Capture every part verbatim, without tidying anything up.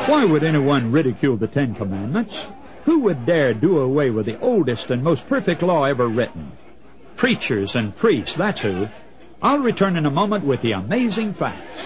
Why would anyone ridicule the Ten Commandments? Who would dare do away with the oldest and most perfect law ever written? Preachers and priests, that's who. I'll return in a moment with the amazing facts.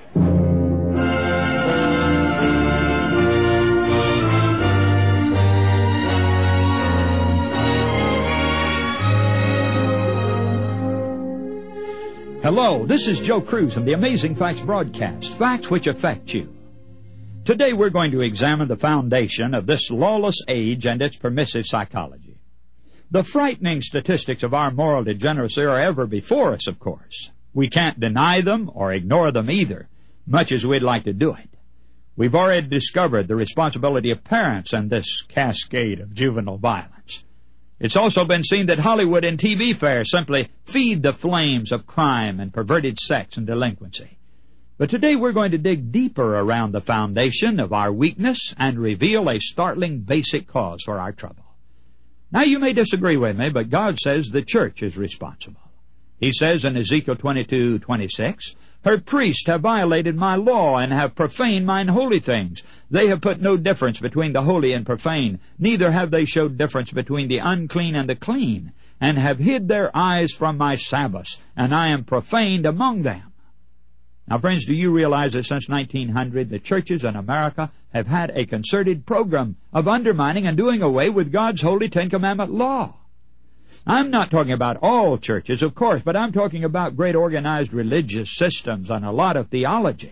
Hello, this is Joe Cruz and the Amazing Facts broadcast, facts which affect you. Today we're going to examine the foundation of this lawless age and its permissive psychology. The frightening statistics of our moral degeneracy are ever before us, of course. We can't deny them or ignore them either, much as we'd like to do it. We've already discovered the responsibility of parents in this cascade of juvenile violence. It's also been seen that Hollywood and T V fare simply feed the flames of crime and perverted sex and delinquency. But today we're going to dig deeper around the foundation of our weakness and reveal a startling basic cause for our trouble. Now you may disagree with me, but God says the church is responsible. He says in Ezekiel twenty-two twenty-six, "Her priests have violated my law and have profaned mine holy things. They have put no difference between the holy and profane, neither have they showed difference between the unclean and the clean, and have hid their eyes from my Sabbaths, and I am profaned among them." Now, friends, do you realize that since nineteen hundred, the churches in America have had a concerted program of undermining and doing away with God's holy Ten Commandment law? I'm not talking about all churches, of course, but I'm talking about great organized religious systems and a lot of theology.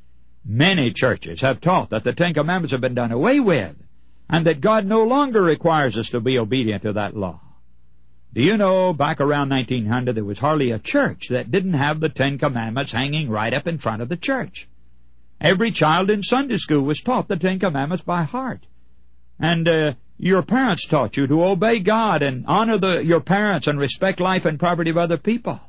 Many churches have taught that the Ten Commandments have been done away with, and that God no longer requires us to be obedient to that law. Do you know, back around nineteen hundred, there was hardly a church that didn't have the Ten Commandments hanging right up in front of the church. Every child in Sunday school was taught the Ten Commandments by heart. And uh, your parents taught you to obey God and honor the, your parents and respect life and property of other people.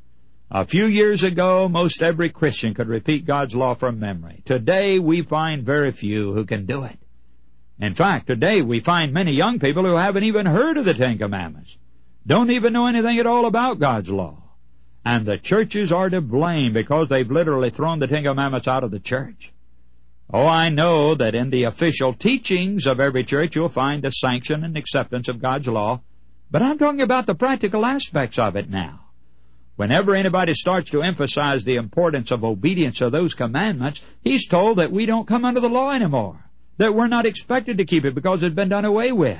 A few years ago, most every Christian could repeat God's law from memory. Today, we find very few who can do it. In fact, today we find many young people who haven't even heard of the Ten Commandments, don't even know anything at all about God's law. And the churches are to blame because they've literally thrown the Ten Commandments out of the church. Oh, I know that in the official teachings of every church you'll find the sanction and acceptance of God's law, but I'm talking about the practical aspects of it now. Whenever anybody starts to emphasize the importance of obedience to those commandments, he's told that we don't come under the law anymore, that we're not expected to keep it because it's been done away with.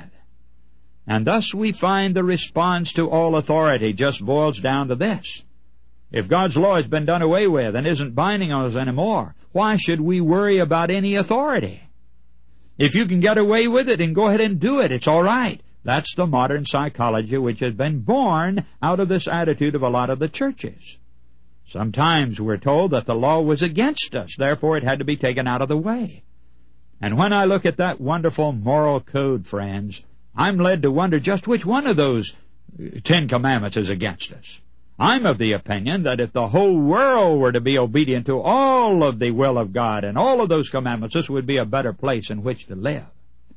And thus we find the response to all authority just boils down to this. If God's law has been done away with and isn't binding on us anymore, why should we worry about any authority? If you can get away with it and go ahead and do it, it's all right. That's the modern psychology which has been born out of this attitude of a lot of the churches. Sometimes we're told that the law was against us, therefore it had to be taken out of the way. And when I look at that wonderful moral code, friends, I'm led to wonder just which one of those Ten Commandments is against us. I'm of the opinion that if the whole world were to be obedient to all of the will of God and all of those commandments, this would be a better place in which to live.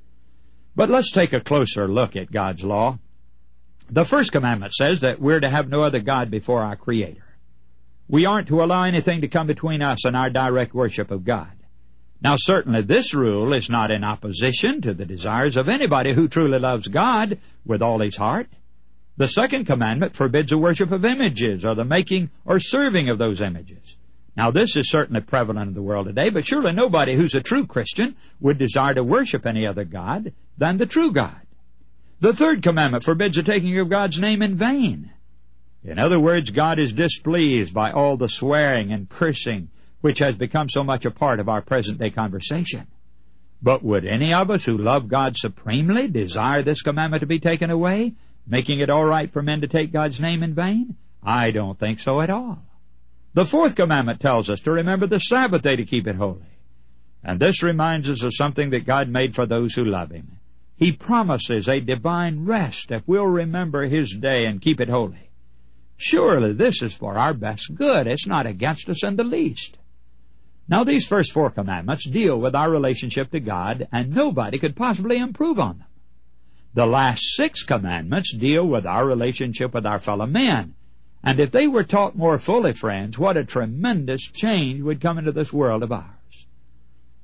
But let's take a closer look at God's law. The first commandment says that we're to have no other God before our Creator. We aren't to allow anything to come between us and our direct worship of God. Now, certainly this rule is not in opposition to the desires of anybody who truly loves God with all his heart. The second commandment forbids the worship of images or the making or serving of those images. Now, this is certainly prevalent in the world today, but surely nobody who's a true Christian would desire to worship any other God than the true God. The third commandment forbids the taking of God's name in vain. In other words, God is displeased by all the swearing and cursing which has become so much a part of our present-day conversation. But would any of us who love God supremely desire this commandment to be taken away, making it all right for men to take God's name in vain? I don't think so at all. The fourth commandment tells us to remember the Sabbath day to keep it holy. And this reminds us of something that God made for those who love Him. He promises a divine rest if we'll remember His day and keep it holy. Surely this is for our best good. It's not against us in the least. Now, these first four commandments deal with our relationship to God, and nobody could possibly improve on them. The last six commandments deal with our relationship with our fellow men. And if they were taught more fully, friends, what a tremendous change would come into this world of ours.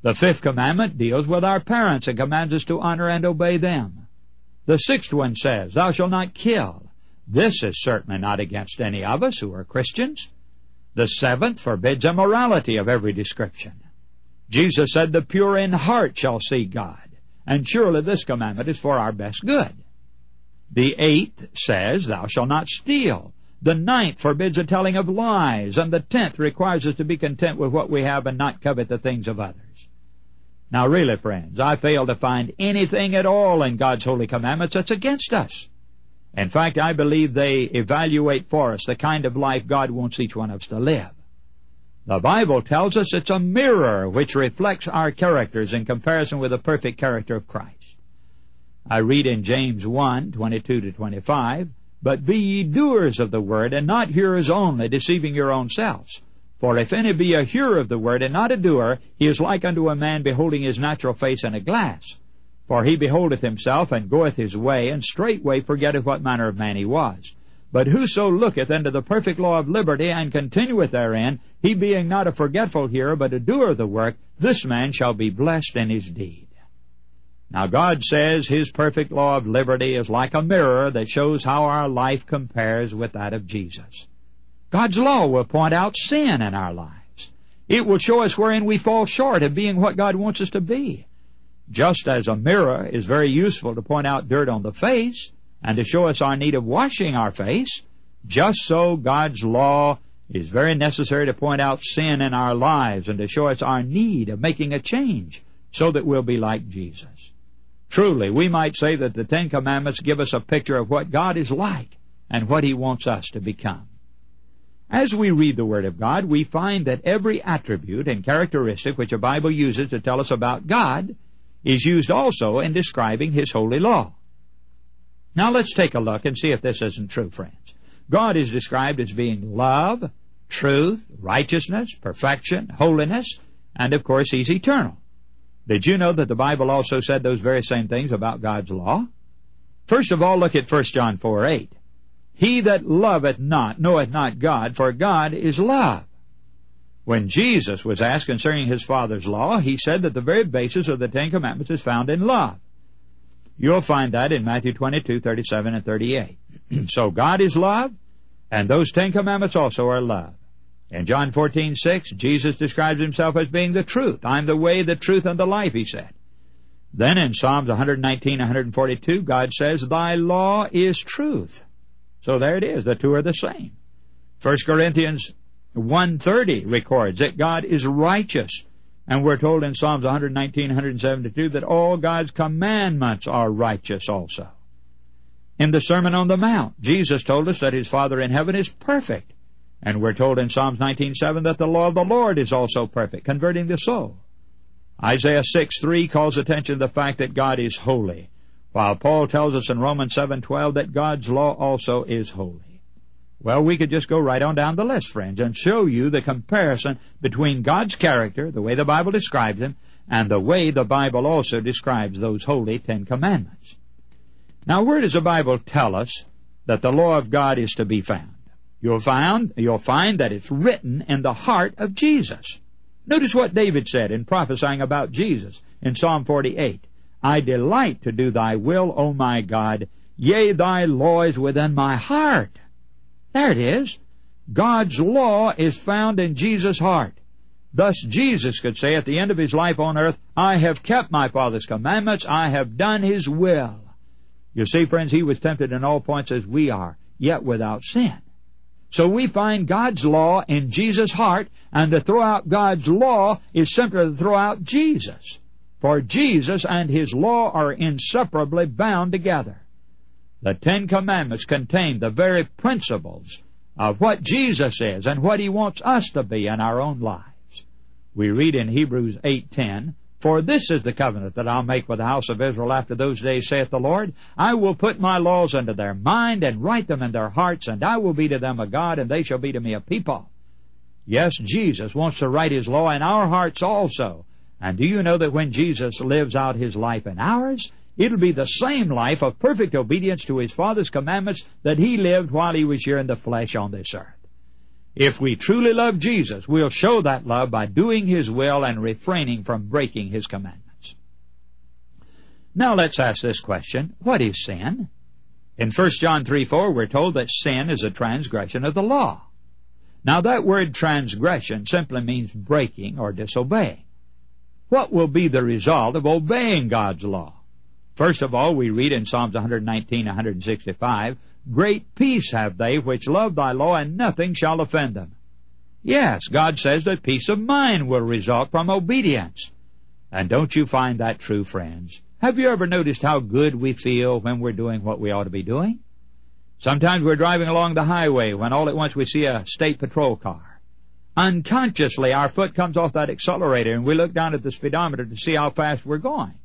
The fifth commandment deals with our parents and commands us to honor and obey them. The sixth one says, thou shalt not kill. This is certainly not against any of us who are Christians. The seventh forbids immorality of every description. Jesus said, the pure in heart shall see God. And surely this commandment is for our best good. The eighth says, thou shalt not steal. The ninth forbids the telling of lies. And the tenth requires us to be content with what we have and not covet the things of others. Now really, friends, I fail to find anything at all in God's holy commandments that's against us. In fact, I believe they evaluate for us the kind of life God wants each one of us to live. The Bible tells us it's a mirror which reflects our characters in comparison with the perfect character of Christ. I read in James one, twenty-two to twenty-five, but be ye doers of the word, and not hearers only, deceiving your own selves. For if any be a hearer of the word, and not a doer, he is like unto a man beholding his natural face in a glass. For he beholdeth himself, and goeth his way, and straightway forgetteth what manner of man he was. But whoso looketh into the perfect law of liberty, and continueth therein, he being not a forgetful hearer, but a doer of the work, this man shall be blessed in his deed. Now God says His perfect law of liberty is like a mirror that shows how our life compares with that of Jesus. God's law will point out sin in our lives. It will show us wherein we fall short of being what God wants us to be. Just as a mirror is very useful to point out dirt on the face and to show us our need of washing our face, just so God's law is very necessary to point out sin in our lives and to show us our need of making a change so that we'll be like Jesus. Truly, we might say that the Ten Commandments give us a picture of what God is like and what He wants us to become. As we read the Word of God, we find that every attribute and characteristic which the Bible uses to tell us about God is used also in describing His holy law. Now let's take a look and see if this isn't true, friends. God is described as being love, truth, righteousness, perfection, holiness, and of course He's eternal. Did you know that the Bible also said those very same things about God's law? First of all, look at First John four eight. He that loveth not knoweth not God, for God is love. When Jesus was asked concerning His Father's law, He said that the very basis of the Ten Commandments is found in love. You'll find that in Matthew twenty-two, thirty-seven, and thirty-eight. So God is love, and those Ten Commandments also are love. In John fourteen, six, Jesus describes Himself as being the truth. I'm the way, the truth, and the life, He said. Then in Psalms one nineteen, one forty-two, God says, Thy law is truth. So there it is. The two are the same. First Corinthians one thirty records that God is righteous. And we're told in Psalms one nineteen, one seventy-two that all God's commandments are righteous also. In the Sermon on the Mount, Jesus told us that His Father in heaven is perfect. And we're told in Psalms nineteen seven that the law of the Lord is also perfect, converting the soul. Isaiah six three calls attention to the fact that God is holy, while Paul tells us in Romans seven twelve that God's law also is holy. Well, we could just go right on down the list, friends, and show you the comparison between God's character, the way the Bible describes Him, and the way the Bible also describes those holy Ten Commandments. Now, where does the Bible tell us that the law of God is to be found? You'll find, you'll find that it's written in the heart of Jesus. Notice what David said in prophesying about Jesus in Psalm forty-eight. I delight to do Thy will, O my God. Yea, Thy law is within my heart. There it is. God's law is found in Jesus' heart. Thus Jesus could say at the end of His life on earth, I have kept my Father's commandments. I have done His will. You see, friends, He was tempted in all points as we are, yet without sin. So we find God's law in Jesus' heart, and to throw out God's law is simply to throw out Jesus. For Jesus and His law are inseparably bound together. The Ten Commandments contain the very principles of what Jesus is and what He wants us to be in our own lives. We read in Hebrews eight ten, For this is the covenant that I'll make with the house of Israel after those days, saith the Lord. I will put my laws into their mind and write them in their hearts, and I will be to them a God, and they shall be to me a people. Yes, Jesus wants to write His law in our hearts also. And do you know that when Jesus lives out His life in ours, it'll be the same life of perfect obedience to His Father's commandments that He lived while He was here in the flesh on this earth. If we truly love Jesus, we'll show that love by doing His will and refraining from breaking His commandments. Now let's ask this question. What is sin? In First John three four, we're told that sin is a transgression of the law. Now that word transgression simply means breaking or disobeying. What will be the result of obeying God's law? First of all, we read in Psalms one nineteen, one sixty-five, "Great peace have they which love thy law, and nothing shall offend them." Yes, God says that peace of mind will result from obedience. And don't you find that true, friends? Have you ever noticed how good we feel when we're doing what we ought to be doing? Sometimes we're driving along the highway when all at once we see a state patrol car. Unconsciously, our foot comes off that accelerator and we look down at the speedometer to see how fast we're going.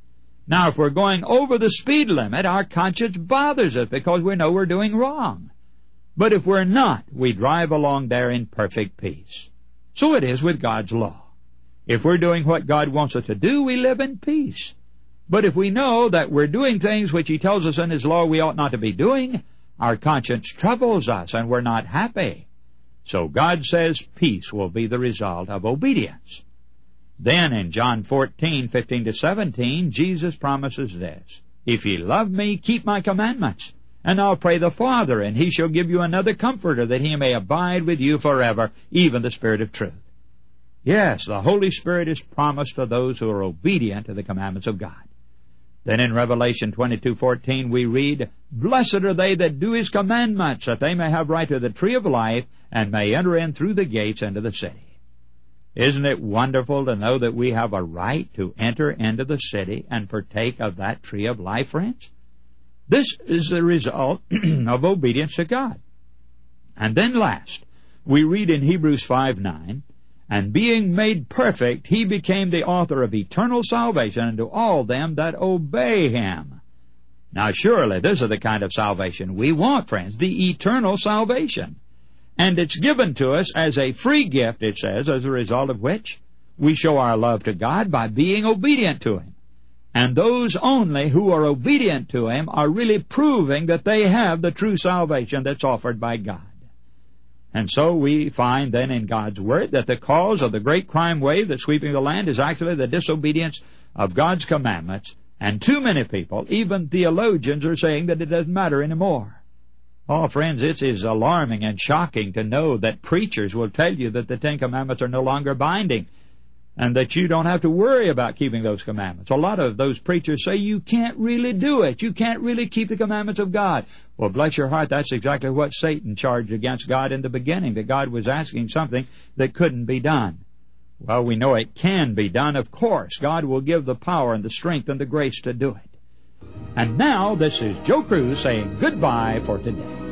Now, if we're going over the speed limit, our conscience bothers us because we know we're doing wrong. But if we're not, we drive along there in perfect peace. So it is with God's law. If we're doing what God wants us to do, we live in peace. But if we know that we're doing things which He tells us in His law we ought not to be doing, our conscience troubles us and we're not happy. So God says peace will be the result of obedience. Then in John fourteen, fifteen to seventeen, Jesus promises this, "If ye love me, keep my commandments. And I'll pray the Father, and He shall give you another Comforter, that He may abide with you forever, even the Spirit of truth." Yes, the Holy Spirit is promised to those who are obedient to the commandments of God. Then in Revelation twenty-two fourteen we read, "Blessed are they that do His commandments, that they may have right to the tree of life, and may enter in through the gates into the city." Isn't it wonderful to know that we have a right to enter into the city and partake of that tree of life, friends? This is the result of obedience to God. And then last, we read in Hebrews five nine, "And being made perfect, He became the author of eternal salvation unto all them that obey Him." Now surely this is the kind of salvation we want, friends, the eternal salvation. And it's given to us as a free gift, it says, as a result of which we show our love to God by being obedient to Him. And those only who are obedient to Him are really proving that they have the true salvation that's offered by God. And so we find then in God's Word that the cause of the great crime wave that's sweeping the land is actually the disobedience of God's commandments. And too many people, even theologians, are saying that it doesn't matter anymore. Oh, friends, it is alarming and shocking to know that preachers will tell you that the Ten Commandments are no longer binding and that you don't have to worry about keeping those commandments. A lot of those preachers say you can't really do it. You can't really keep the commandments of God. Well, bless your heart, that's exactly what Satan charged against God in the beginning, that God was asking something that couldn't be done. Well, we know it can be done, of course. God will give the power and the strength and the grace to do it. And now, this is Joe Cruz saying goodbye for today.